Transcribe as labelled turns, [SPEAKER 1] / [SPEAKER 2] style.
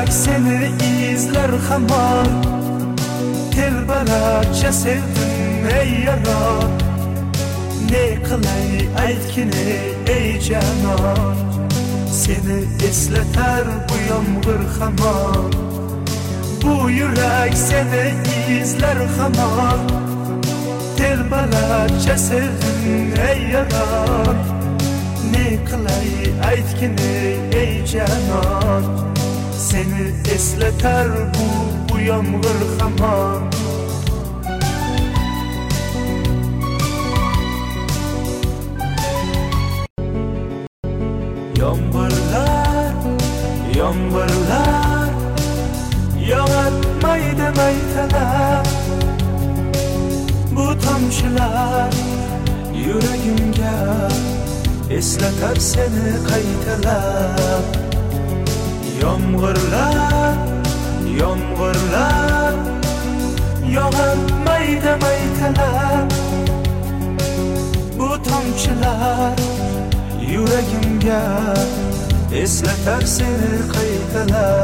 [SPEAKER 1] yürek seni izler hamar. Telbalarcha sevdim ey yarar. Ne qilay aytgini ey canon. Seni esleter bu yomg'ir hamar. Bu yürek seni izler hamar. Telbalarcha sevdim ey yarar. Ne qilay aytgini ey canon. Seni esleter bu yomg'ir hamar. Yomg'irlar, yomg'irlar yog'atmaydi maytalar. Bu tomchilar yuragimga eslatar seni qaytalab. Yomg'irlar, yomg'irlar yog'atmaydi maytalar. Bu tomchilar yuragimga eslatar seni qaytalab.